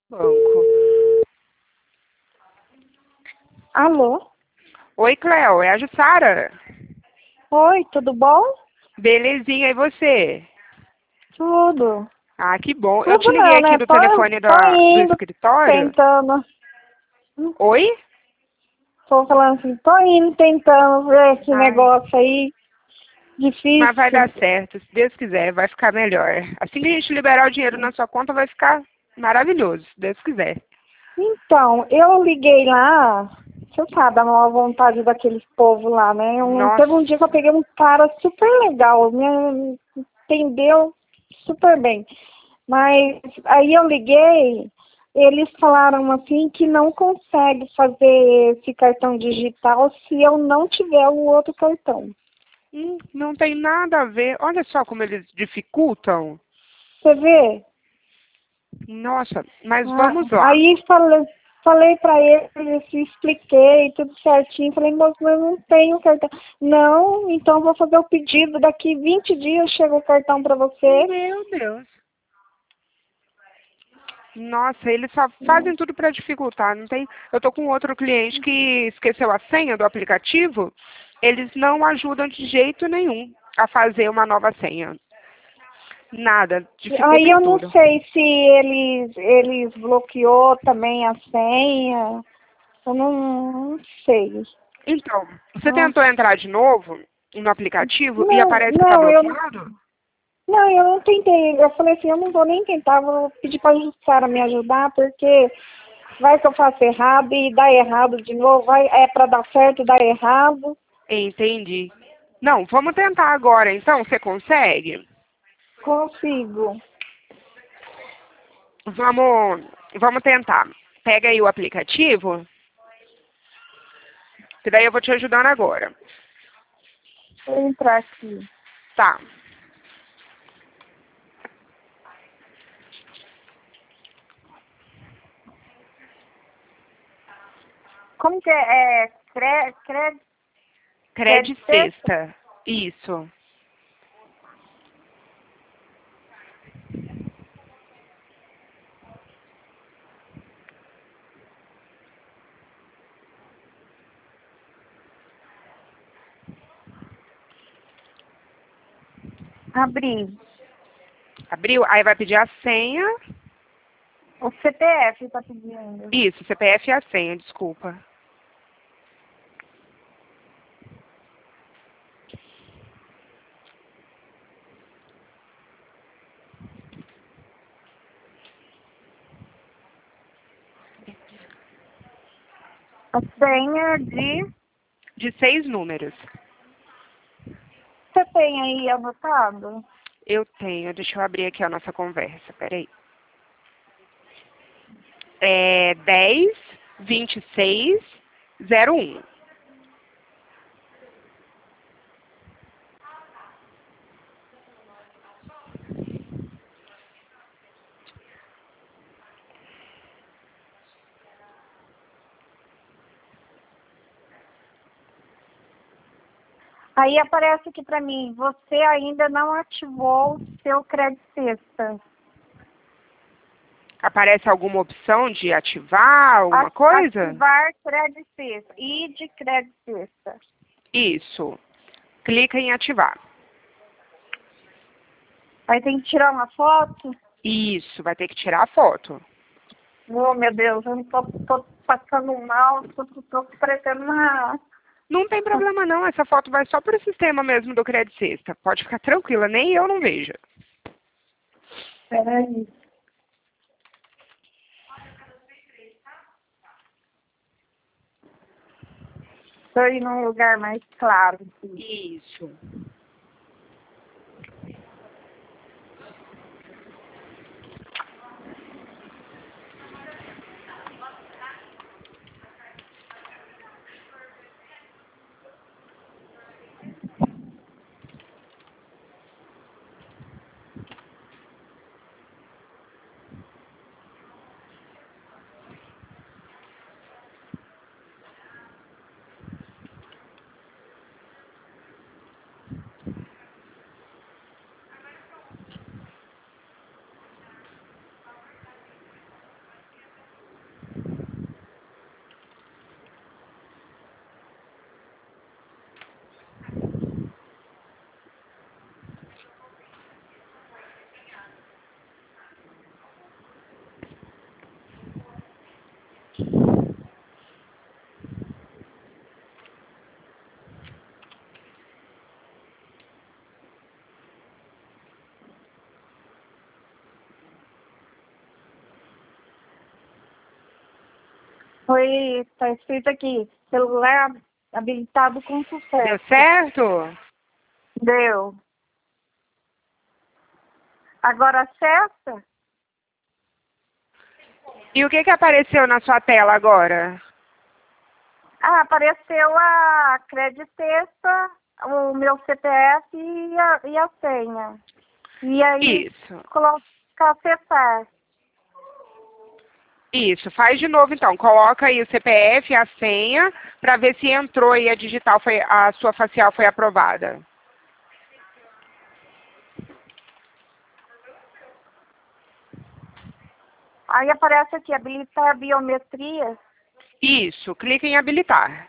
Banco. Alô? Oi, Cleo, é a Jussara? Oi, tudo bom? Belezinha, e você? Tudo. Ah, que bom. Eu te Tudo liguei não, aqui né? do telefone Tô do indo, escritório. tentando. Oi? Tô falando assim, tô indo, tentando ver esse Ai, negócio aí. mas vai Difícil. dar certo, se Deus quiser, vai ficar melhor. Assim que a gente liberar o dinheiro na sua conta, vai ficar maravilhoso, se Deus quiser. Então, eu liguei lá, você sabe, a maior vontade daqueles povo lá, né? Nossa, Teve um dia que eu peguei um cara super legal, me entendeu super bem. Mas aí eu liguei, eles falaram assim que não consegue fazer esse cartão digital se eu não tiver o outro cartão. não tem nada a ver. Olha só como eles dificultam. Você vê? Nossa, mas Ah, vamos lá. aí falei para eles, expliquei tudo certinho. Falei, moço, mas eu não tenho cartão. Não, então eu vou fazer o pedido. Daqui 20 dias chega o cartão para você. Meu Deus. Nossa, eles só fazem tudo para dificultar. Não tem. Eu tô com outro cliente que esqueceu a senha do aplicativo. Eles não ajudam de jeito nenhum a fazer uma nova senha. Nada, dificulta Aí em eu não tudo. sei se eles bloqueou também a senha. Eu não sei. Então, você Ah, tentou entrar de novo no aplicativo e Não, aparece que está não, bloqueado? eu não tentei. Eu falei assim, eu não vou nem tentar, vou pedir para a Jussara me ajudar, porque vai que eu faço errado e dá errado de novo, é para dar certo e dá errado. Entendi. Não, vamos tentar agora. Então, você consegue? Consigo. Vamos tentar. Pega aí o aplicativo, que daí eu vou te ajudando agora. Vou entrar aqui. Tá. Como que é? Cred Sexta? Sexta. Isso. Abrir. Abriu? Aí vai pedir a senha. O CPF está pedindo. Isso, CPF e a senha, desculpa. A senha de... De 6 números. Você tem aí anotado? Eu tenho, deixa eu abrir aqui a nossa conversa, peraí. É 10 26 01. Aí aparece aqui para mim, você ainda não ativou o seu Credit Sexta. Aparece alguma opção de ativar alguma coisa? Ativar Credit Sexta. E de Credit Sexta. Isso. Clica em ativar. Aí tem que tirar uma foto. Isso, vai ter que tirar a foto. Oh, meu Deus, eu não tô passando mal, tô parecendo uma... Não tem problema não, essa foto vai só para o sistema mesmo do Cred Sexta. Pode ficar tranquila, nem eu não vejo. Peraí. Estou ir num lugar mais claro. Assim. Isso. Foi, tá escrito aqui, celular habilitado com Deu sucesso. certo? Deu. Agora acessa. E o que apareceu na sua tela agora? Ah, apareceu a Creditesta, o meu CPF e a senha. E aí, Isso. coloca acessar. Isso, faz de novo então. Coloca aí o CPF e a senha para ver se entrou e a digital foi, a sua facial foi aprovada. Aí aparece aqui, habilitar biometria. Isso, clica em habilitar.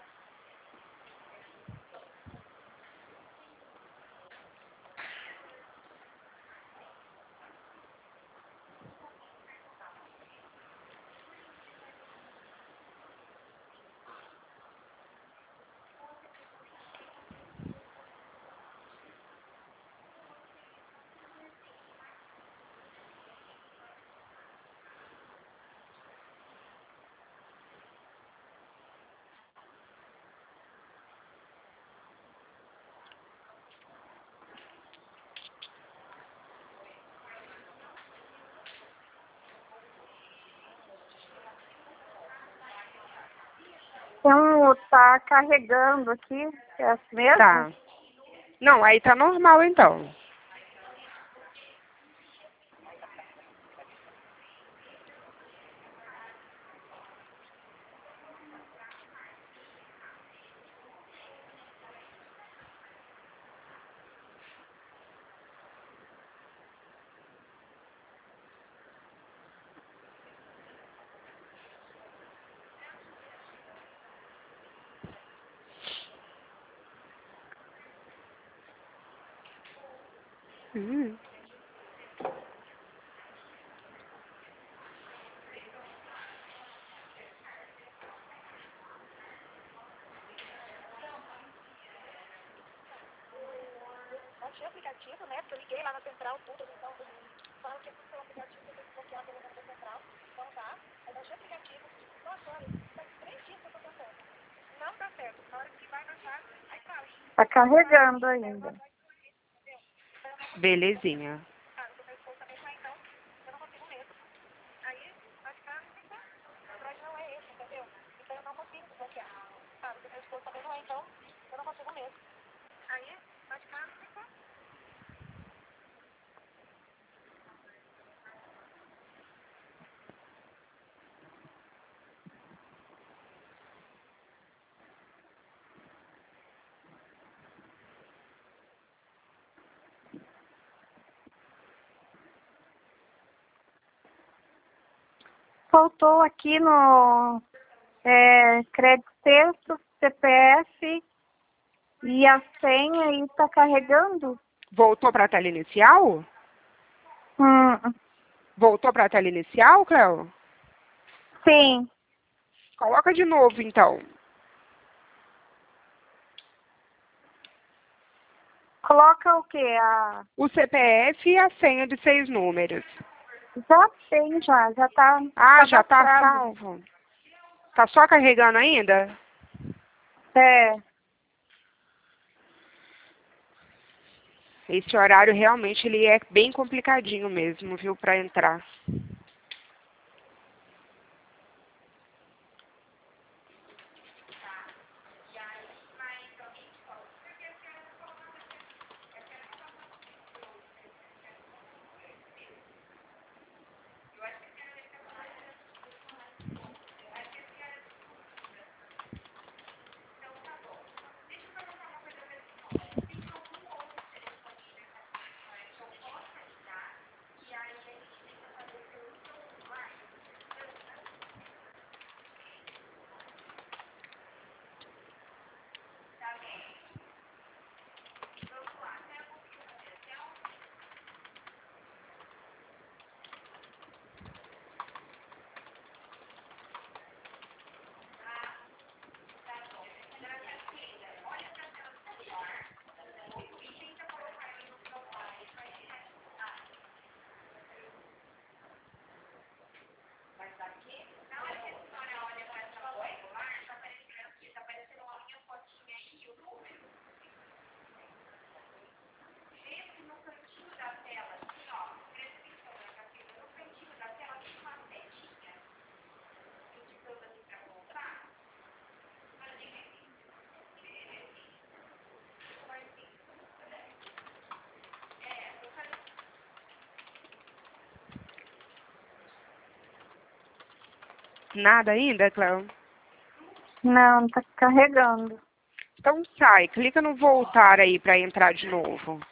Então, tá carregando aqui, é assim mesmo? Tá. Não, aí tá normal então. Uhum. Baixei o aplicativo, né? Porque eu liguei lá na central, tudo, então, fala que o aplicativo tem que desbloquear pelo número da central. Então tá, aí baixei o aplicativo, só agora, faz 3 dias que eu tô tentando. Não tá certo, na hora que vai baixar, aí tá. Tá carregando ainda. Belezinha. Ah, o meu esposo também tá, então, eu não consigo mesmo. Aí, vai ficar, o Android não é esse, entendeu? Então eu não consigo desbloquear. Ah, o meu esposo também não é, então, eu não consigo mesmo. Aí, vai ficar, faltou aqui no crédito texto, CPF e a senha e está carregando? Voltou para a tela inicial? Hum, Voltou para a tela inicial, Cleo? sim. Coloca de novo então. Coloca o quê? O CPF e a senha de 6 números. Já tem, já está Ah, já tá cadastrado. salvo. Tá só carregando ainda? É, Esse horário realmente ele é bem complicadinho mesmo, viu, para entrar. Nada ainda, Cléo? Não, tá carregando. Então sai, clica no voltar aí para entrar de novo.